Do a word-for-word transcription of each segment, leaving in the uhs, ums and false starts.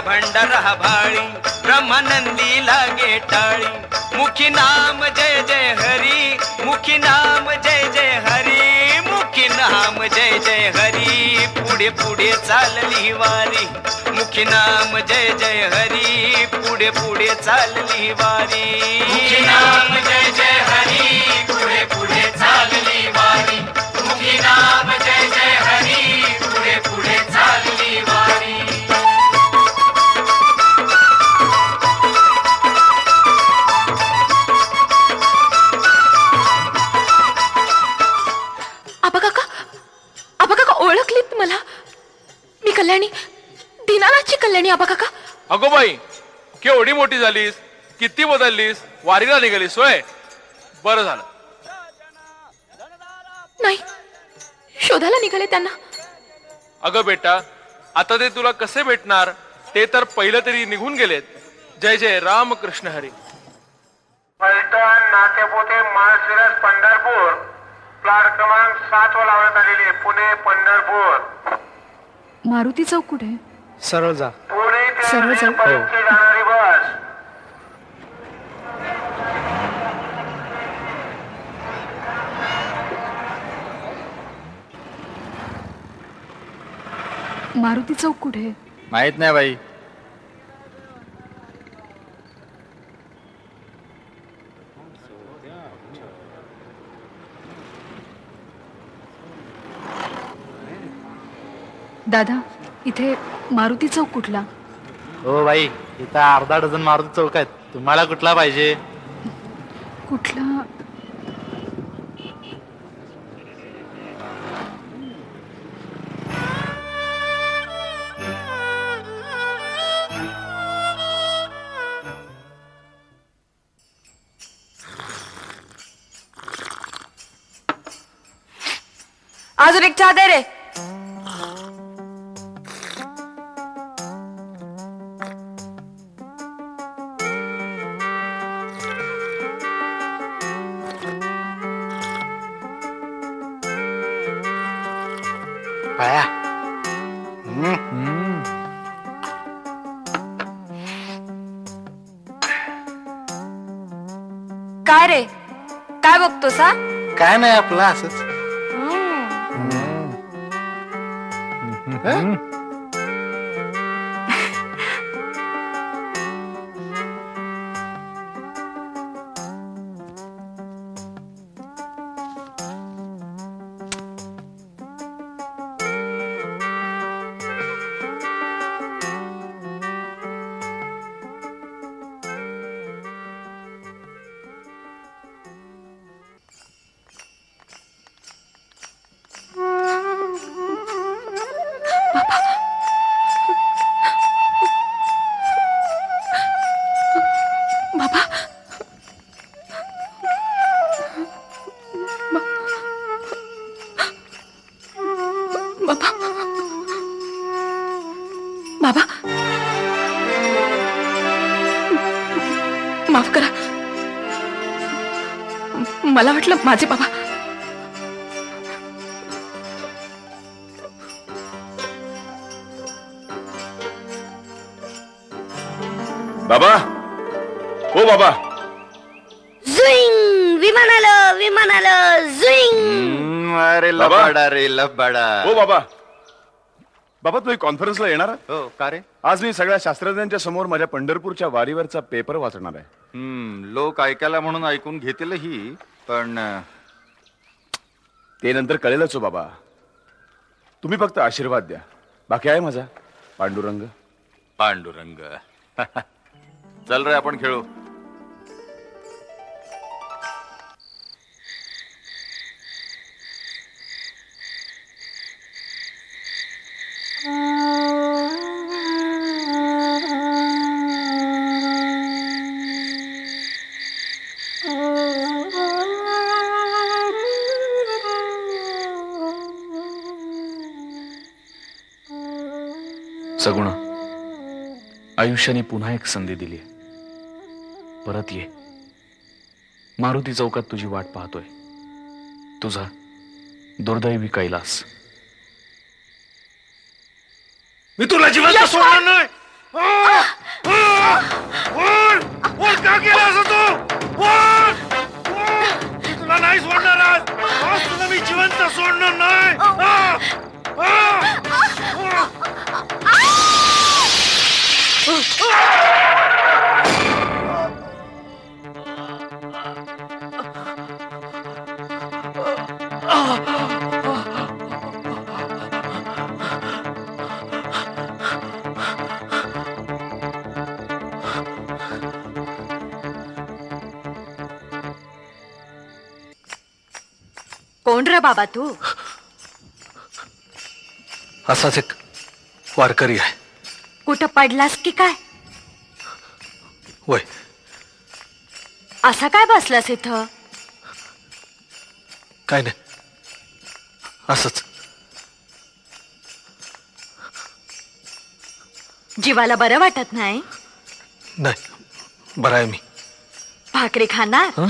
भंडारा भाळी ब्रह्मानंदी लागे टाळी मुखी नाम जय जय हरी मुखी नाम जय जय हरी मुखी नाम जय जय हरी पुढे पुढे चालली वारी मुखी नाम जय जय हरी पुढे पुढे चालली वारी मुखी नाम जय जय हरी पुढे पुढे चालली वारी मुखी नाम जय जय हरी पुढे पुढे चालली वारी आबा काका आबा काका ओळखलीत मला मी कल्याणी दीनानाथची कल्याणी आबा काका. अगो बाई केवढी मोठी झालीस किती बदललीस वारीला निघालीस होय बरं झालं. नाही शोधायला निघाले त्यांना. अगं बेटा आता ते तुला कसे भेटणार ते तर पहिलं तरी निघून गेलेत. जय जय राम कृष्ण हरी. फलटण नातेपोते माळशिरस पंढरपूर प्लॅट क्रमांक सात वर लावण्यात आलेली पुणे पंढरपूर. मारुती चौक कुठे आहे? सरळ जा. पुणे ते सरळ जा. नेरपर्यंतची जाणारी बस. मारुती चौक कुठे आहे? माहित नाही बाई. दादा इथे मारुती चौक कुठला? हो बाई इथं अर्धा डझन मारुती चौक आहेत. तुम्हाला कुठला पाहिजे? कुठला? अजून एक चहा दे रे. पाया. काय रे काय बघतोस हा? काय नाही आपलं असंच. बाबा माफ करा मला वाटलं माझे बाबा. बाबा हो बाबा. झुईंग विमान आलं विमान आलं झुईंग. अरे लबाडा रे लबाडा. हो बाबा. बाबा तुम्ही कॉन्फरन्सला येणार? हो का रे? आज मी सगळ्या शास्त्रज्ञांच्या समोर माझ्या पंढरपूरच्या वारीवरचा पेपर वाचणार आहे. हम्म लोक ऐकायला म्हणून ऐकून घेतीलही पण ते नंतर कळेलच हो बाबा. तुम्ही फक्त आशीर्वाद द्या. बाकी आहे माझा पांडुरंग. पांडुरंग. चल रे आपण खेळू. सगुणा आयुष्याने पुन्हा एक संधी दिली. परत ये. मारुती चौकात तुझी वाट पाहतोय. तुझा दुर्दैवी कैलास. मी तुला जिवंत सोडणार नाही. का केलं असं तू? मी तुला नाही सोडणार आज. आज तुला मी जिवंत सोडणार नाही. कोण रे बाबा तू? असाच एक वारकरी आहे. कुठं पडलास की काय? वय. असा काय बसलास इथं? काय नाही, असंच. जीवाला बरं वाटत नाही? नाही, बरं आहे मी. भाकरी खाणार? हं?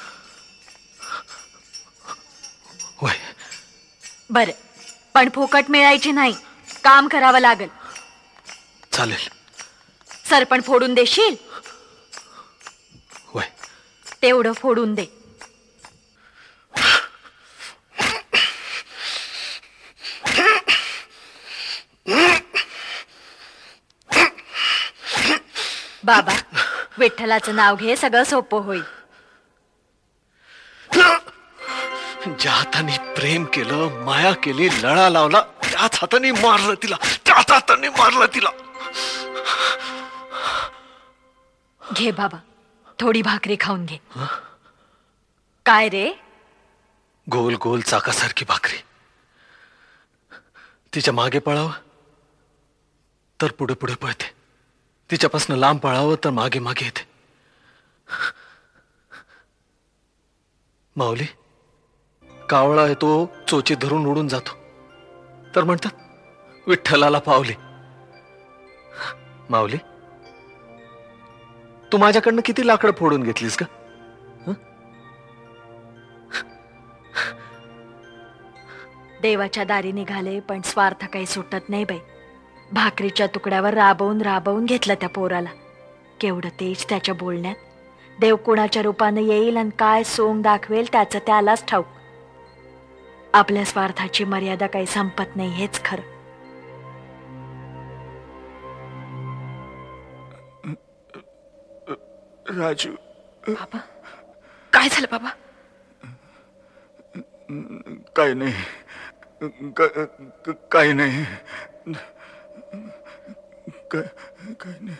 वय. बर, पण फुकट मिळायची नाही, काम करावं लागल. चालेल. सरपण फोडून देशील? वय. तेवढं फोडून दे. बाबा, विठ्ठलाचं नाव घे, सगळं सोपं होईल. ज्या हाताने प्रेम केलं, माया केली, लळा लावला, त्याच हाताने मारलं तिला, त्याच हाताने मारलं तिला. घे बाबा, थोडी भाकरी खाऊन घे. काय रे? गोल गोल चाकासारखी भाकरी. तिच्या मागे पळावं तर पुढे पुढे पळते, तिच्यापासून लांब पळावं तर मागे मागे येते. माऊली, कावळा येतो, चोची धरून उडून जातो, तर म्हणतात विठ्ठलाला पावली. माऊली, तू माझ्याकडनं किती लाकडं फोडून घेतलीस का? देवाच्या दारी निघाले, पण स्वार्थ काही सुटत नाही बाई. भाकरीच्या तुकड्यावर राबवून राबवून घेतलं त्या पोराला. केवढं तेज त्याच्या बोलण्यात. देव कुणाच्या रूपानं येईल आणि काय सोंग दाखवेल त्याचं त्यालाच ठाऊक. आपल्या स्वार्थाची मर्यादा काही संपत नाही, हेच खरं. राजू. बाबा, काय झालं बाबा? काय नाही, काय नाही, काय नाही.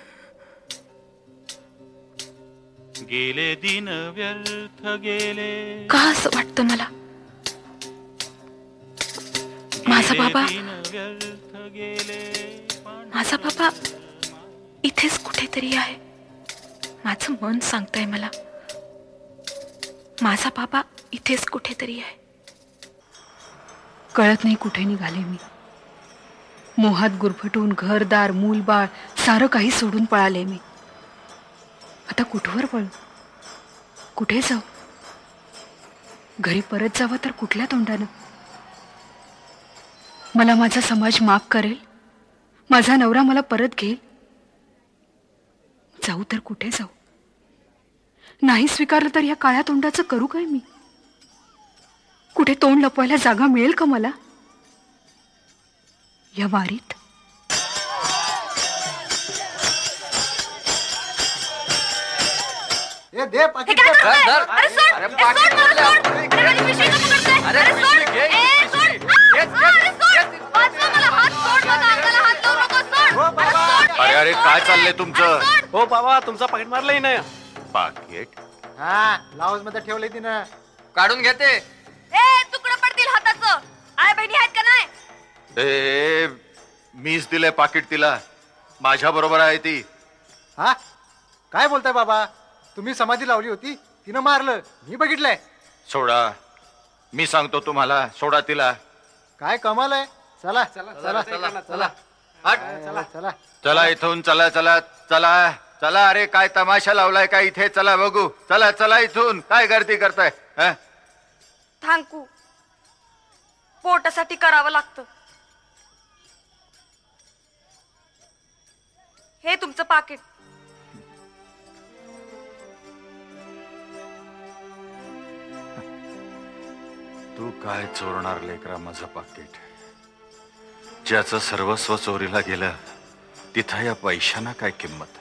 गेले दिन व्यर्थ गेले. का असं वाटतं मला? माझा बाबा माझा बाबा इथेच कुठेतरी आहे. माझं मन सांगतंय मला, माझा बाबा इथेच कुठेतरी आहे. कळत नाही कुठे निघाले मी. मोहात गुरफटून घरदार मूलबाळ सारं काही सोडून पळाले मी. आता कुठवर पळू, कुठे जाऊ? घरी परत जावं तर कुठल्या तोंडानं? मला माझा समाज माफ करेल? माझा नवरा मला परत घेईल? जाऊ तर कुठे जाऊ? नाही स्वीकारलं तर या काळ्या तोंडाचं करू काय मी? कुठे तोंड लपवायला जागा मिळेल का मला या वारीत? ए दे पाकिट. अरे सोड, अरे सोड, अरे पाकिट मला सोड. अरे माझी पिशवी का पकडताय? अरे सोड, ए सोड. अरे सोड, वाचवा मला, हात सोड, माझ्या अंगाला हात लावू नको, सोड. अरे सोड. अरे अरे काय चाललंय तुमचं? हो बाबा, तुमचा पाकिट मारलंय ना. पाकिट? हा, लाऊज मध्ये ठेवलंय तिनं. काढून घेते. ए तुकडं पडतील हाताचं. आय बहिणी आहेत का नाही? ए मीच दिलंय पाकिट तिला, माझ्या बरोबर आहे ती. हा, काय बोलताय बाबा? तुम्ही समाधी लावली होती, तिनं मारलं, मी बघितलंय. सोडा, मी सांगतो तुम्हाला, सोडा तिला. काय कमाल आहे. चला चला चला चला चला चला चला चला इथून, चला चला चला चला. अरे काय तमाशा लावलाय का इथे? चला बघू. चला चला इथून, काय गर्दी करताय? थांकू, पोटासाठी करावं लागतं. हे हे तुमचं पाकिट. तू काय चोरणार लेकरा माझं पाकिट? ज्याचं सर्वस्व चोरीला गेलं तिथं या पैशांना काय किंमत?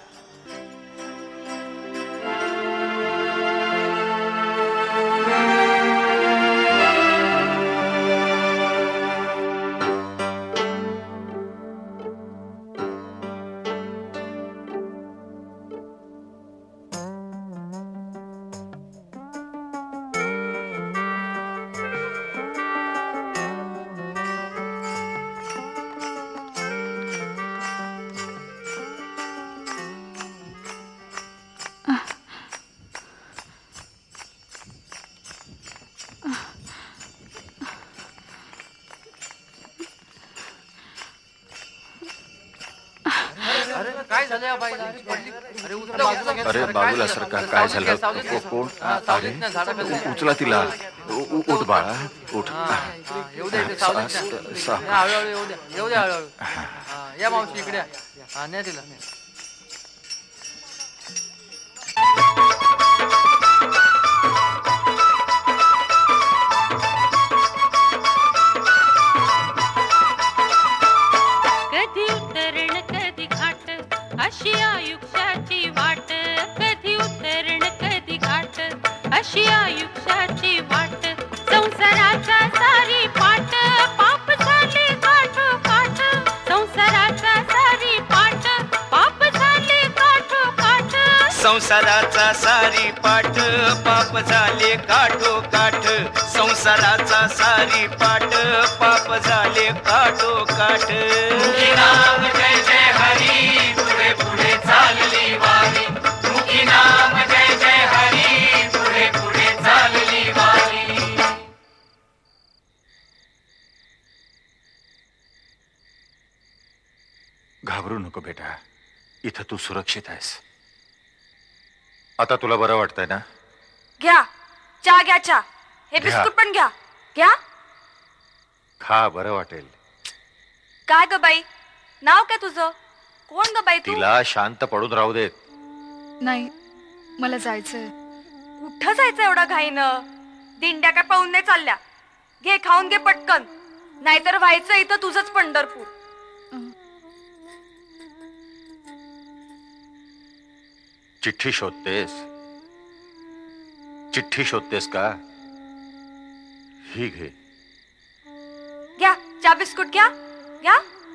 अरे बाबूला सरकार काय झालं? कोण? अरे उचला तिला. उठ बाळा उठ. येऊ दे हळूहळू येऊ दे येऊ दे हळूहळू. या मावशी इकडे या. न्या तिला. कधी उतरण कधी घाट अशी आयुष्याची वाट. कधी उतरण कधी घाट अशी आयुष्याची वाट. संसाराचा सारी पाट पाप झाले काठो काठ. संसाराचा सारी पाट पाप झाले काठो काठ. संसाराचा सारी पाठ पाप झाले काठो काठ. संसाराचा सारी पाठ पाप झाले काठो काठ. मुखी नाम जय जय हरी पुढे पुढे चालली वारी. मुखी नाम जय जय हरी पुढे पुढे चालली वारी. घाबरू नको बेटा, इथं तू सुरक्षित आहेस. आता तुला बरं वाटतंय ना? घ्या चहा घ्या चहा. हे घ्या. बिस्कुट पण घ्या. घ्या. खा बरं वाटेल. काय ग बाई नाव काय तुझं? कोण ग बाई तू? तिला शांत पडून राहू देत. नाही मला जायचंय. कुठं जायचं एवढं घाईनं? दिंड्या काय पाहून नाही चालल्या. घे खाऊन घे पटकन, नाहीतर व्हायचं इथं तुझंच पंढरपूर. चिठ्ठी शोधतेस? चिठ्ठी शोधतेस का? ही घे. घ्या चहा बिस्कुट घ्या. घ्या.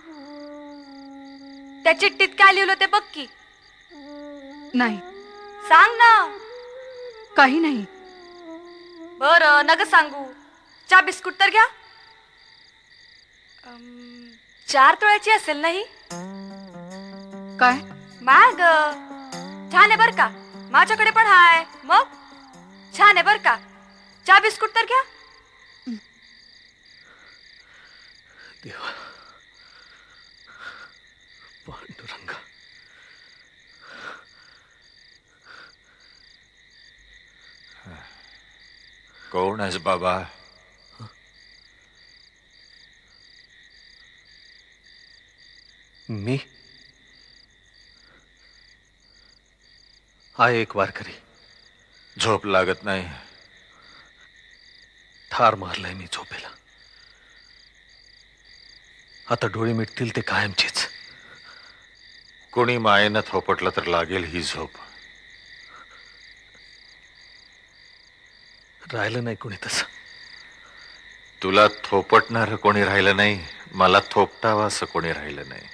त्या चिठ्ठीत काय लिहिलं ते बघ की. नाही सांग ना. काही नाही. बरं नग सांगू. चहा बिस्कुट तर घ्या. अम, चार तोळ्याची असेल नाही? काय? माग छान आहे बर का. माझ्याकडे पण हाय. मग छान आहे बर का. चहा बिस्कुट तर घ्या. देवा पांडुरंगा. कोण आहेस बाबा? मी आहे एक वारकरी. झोप लागत नाही? ठार मारलाय मी झोपेला. आता डोळे मिटतील ते कायमचीच. कोणी मायेनं थोपटलं तर लागेल ही झोप. राहिलं नाही कोणी तसं. तुला थोपटणार कोणी राहिलं नाही, मला थोपटावं असं कोणी राहिलं नाही.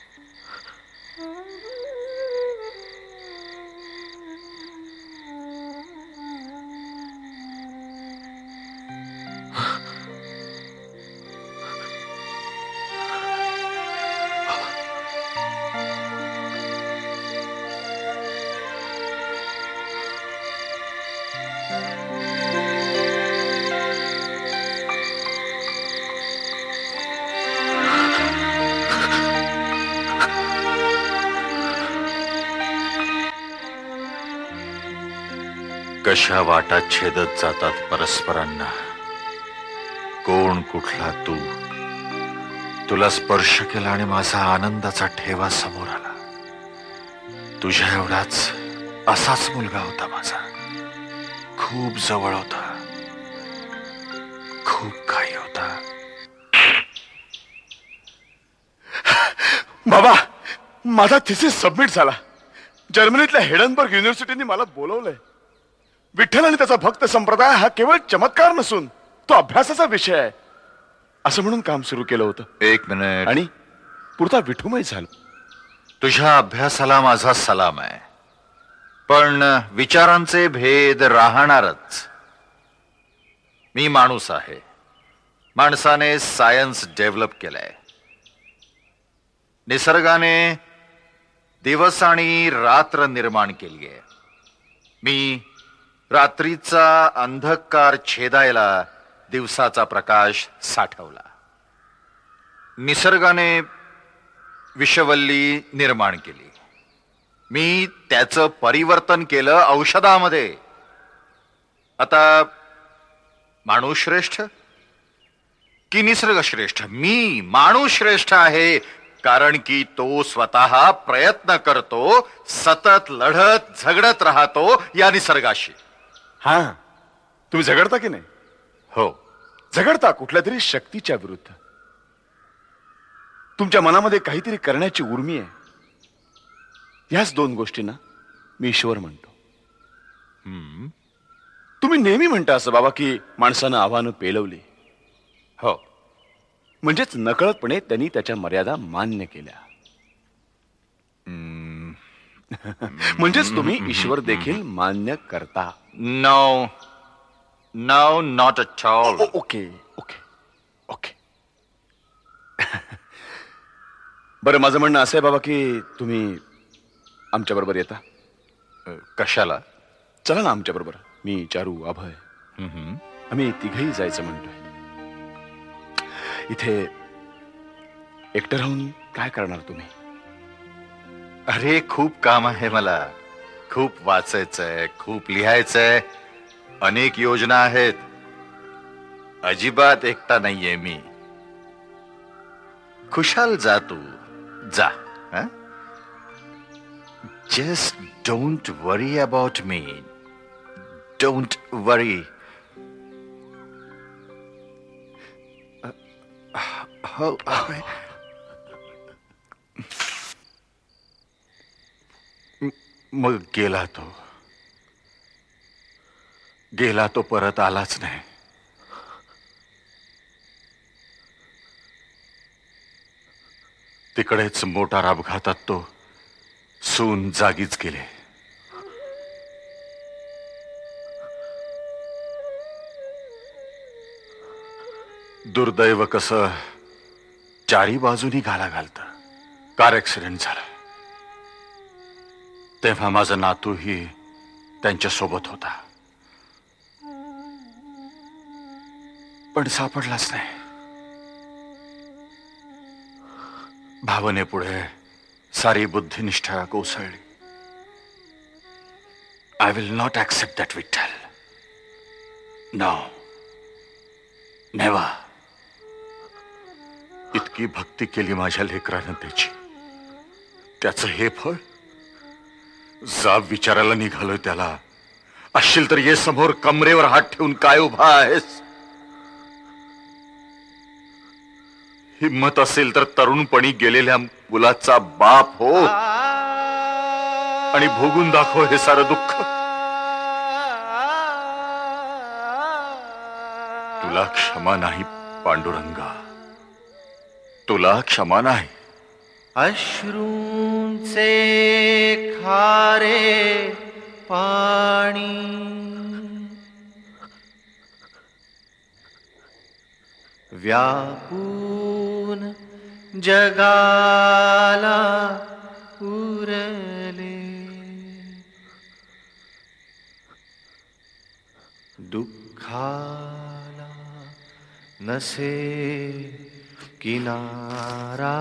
कशा वाटा छेदत जातात परस्परांना. कोण कुठला तू? तुला स्पर्श केला आणि माझा आनंदाचा ठेवा समोर आला. तुझ्या एवढाच असाच मुलगा होता माझा. खूप जवळ होता, खूप काही होता. बाबा, माझा थिसिस सबमिट झाला. जर्मनीतल्या हेडनबर्ग युनिव्हर्सिटीने मला बोलवलंय. विठ्ठल आणि त्याचा भक्त संप्रदाय हा केवळ चमत्कार नसून तो अभ्यासाचा विषय आहे असं म्हणून काम सुरू केलं होतं. एक मिनिट. आणि पुरता विठुमय झालं. तुझ्या अभ्यासाला माझा सलाम आहे, पण विचारांचे भेद राहणारच. मी माणूस आहे. माणसाने सायन्स डेव्हलप केलंय. निसर्गाने दिवस आणि रात्र निर्माण केली आहे. मी रात्रीचा अंधकार छेदायला दिवसाचा प्रकाश साठवला. निसर्गाने विषवल्ली निर्माण केली. मी त्याचं परिवर्तन केलं औषधामध्ये. आता माणूस श्रेष्ठ की निसर्ग श्रेष्ठ? मी माणूस श्रेष्ठ आहे, कारण की तो स्वतः प्रयत्न करतो, सतत लढत झगडत राहतो या निसर्गाशी. हा, तुम्ही झगडता की नाही? हो, झगडता कुठल्या तरी शक्तीच्या विरुद्ध. तुमच्या मनामध्ये काहीतरी करण्याची उर्मी आहे. याच दोन गोष्टींना मी ईश्वर म्हणतो. तुम्ही नेहमी म्हणता असं बाबा की माणसानं आव्हानं पेलवली. हो, म्हणजेच नकळतपणे त्यांनी त्याच्या मर्यादा मान्य केल्या. म्हणजेच तुम्ही ईश्वर देखील मान्य करता. No no not at all. Okay okay okay. बरं, माझं म्हणणं असं आहे बाबा की तुम्ही आमच्या बरोबर येता. कशाला? चला ना आमच्या बरोबर. मी, चारू, अभय आम्ही तिघही जायचं म्हणतोय. इथे एकटं राहून काय करणार तुम्ही? अरे, खूप काम आहे मला. खूप वाचायचंय, खूप लिहायचंय, अनेक योजना आहेत. अजिबात एकटा नाहीये मी. खुशाल जा तू, जा. Just don't worry about me. Don't worry. हो, मग गेला तो. गेला तो, परत आलाच नाही. तिकडेच मोटार अपघातात तो सून जागीच गेले. दुर्दैव कसं चारी बाजूनी घाला घालत. कार ऍक्सिडेंट झाला. तेव्हा माझा नातूही त्यांच्या सोबत होता, पण सापडलाच नाही. भावनेपुढे सारी बुद्धिनिष्ठा कोसळली. I will not accept that Vitthal. No, never. इतकी भक्ती केली माझ्या लेकरानं त्याची, त्याचं हे फळ. जाब विचारायला निघालोय त्याला. असशील तर ये समोर, कमरेवर हात ठेवून काय उभा आहेस? हिम्मत असेल तर तरुणपणी गेलेल्या मुलाचा बाप हो आणि भोगून दाखव हे सारं दुःख. तुला क्षमा नाही पांडुरंगा, तुला क्षमा नाही. अश्रूंचे खारे पाणी व्यापून जगाला उरले. दुःखाला नसे किनारा.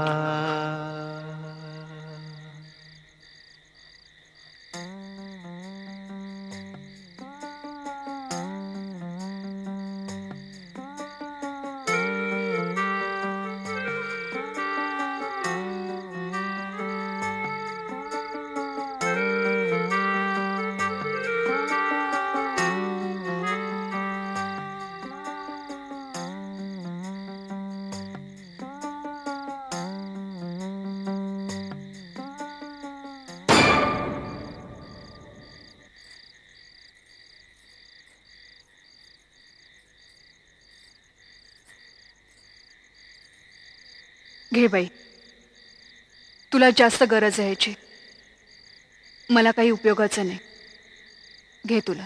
घे बाई, तुला जास्त गरज आहे याची, मला काही उपयोगाचं नाही. घे तुला.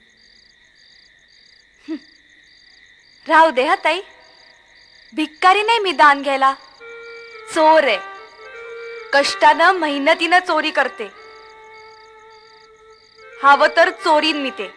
राहू दे हा ताई, भिक्कारी नाही मी दान घ्यायला, चोर आहे. कष्टानं मेहनतीनं चोरी करते. हवं तर चोरीन मी ते.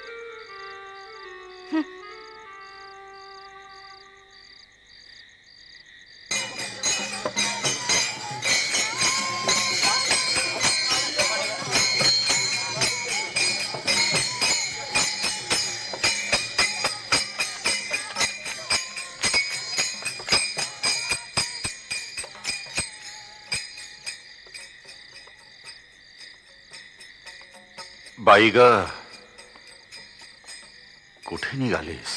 बाई ग, कुठे निघालीस?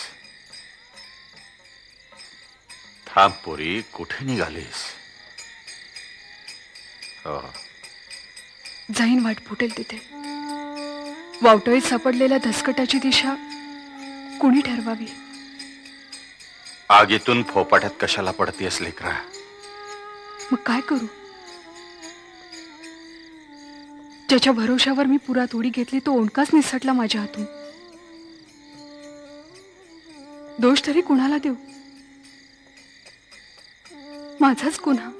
थांब पोरी, कुठे निघालीस? हो. जाईन वाट फुटेल तिथे. वावटळीत सापडलेल्या धसकटाची दिशा कुणी ठरवावी? आगीतून फोपाट्यात कशाला पडतीयस लेकरा? मग काय करू? ज्याच्या भरोशावर मी पुरात उडी घेतली तो ओंडकाच निसटला माझ्या हातून. दोष तरी कुणाला देऊ? माझाच गुन्हा.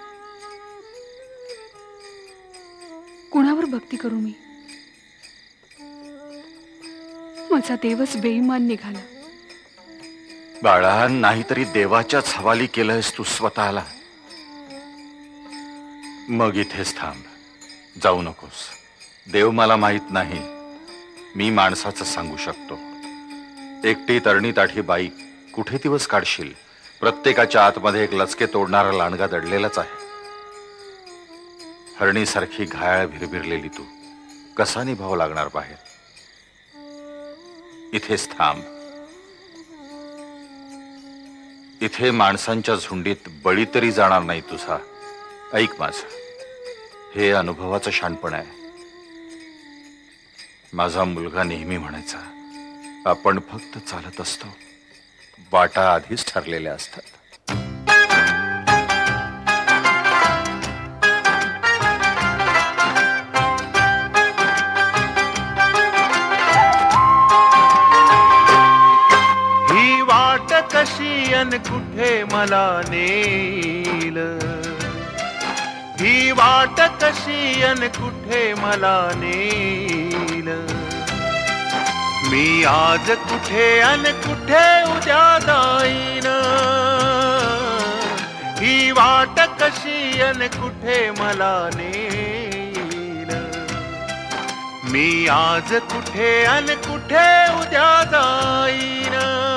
कुणावर भक्ती करू मी? माझा देवच बेईमान निघाला. बाळा, नाहीतरी देवाच्याच हवाली केलंयस तू स्वतःला. मग इथेच थांब, जाऊ नकोस. देव मला माहित नाही, मी माणसाचं सांगू शकतो. एकटी तरणी ताठी बाई कुठे दिवस काढशील? प्रत्येकाच्या आतमध्ये एक लचके तोडणारा लांडगा दडलेलाच आहे. हरणीसारखी घायाळ भिरभिरलेली तू कसा निभाव लागणार बाहेर? इथेच थांब. इथे माणसांच्या झुंडीत बळी तरी जाणार नाही तुझा. ऐक माझं, हे अनुभवाचं शहाणपण आहे. माझा मुलगा नेहमी म्हणायचा, आपण फक्त चालत असतो, वाटा आधीच ठरलेल्या असतात. ही वाट कशी अन कुठे मला नेईल? ही वाट कशी अन कुठे मला नेईल? मी आज कुठे अन कुठे उद्या जाईन? ही वाट कशी अन कुठे मला नेईल? मी आज कुठे अन कुठे उद्या जाईन?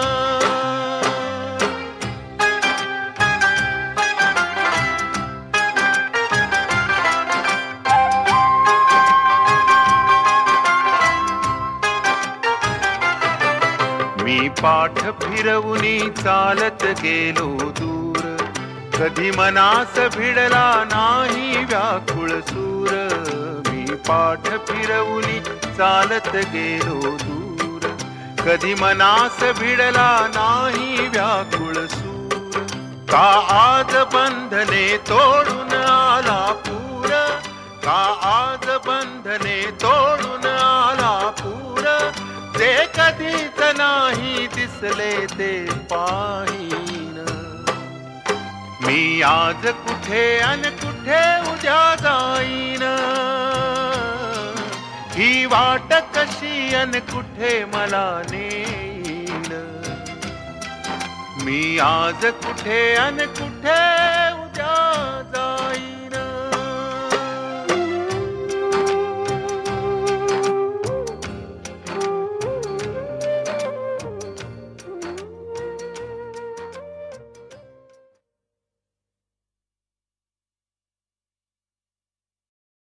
मी पाठ फिरवूनी चालत गेलो दूर, कधी मनास भिडला नाही व्याकुळ सूर. मी पाठ फिरवूनी चालत गेलो दूर, कधी मनास भिडला नाही व्याकुळ सूर. का आज बंधने तोडून आला पूर? का आज बंधने तोडून आला पूर? जे कधीच नाही दिसले ते पाहीन. मी आज कुठे अन कुठे उद्या जाईन? ही वाट कशी अन कुठे मला नेईल? मी आज कुठे अन कुठे उद्या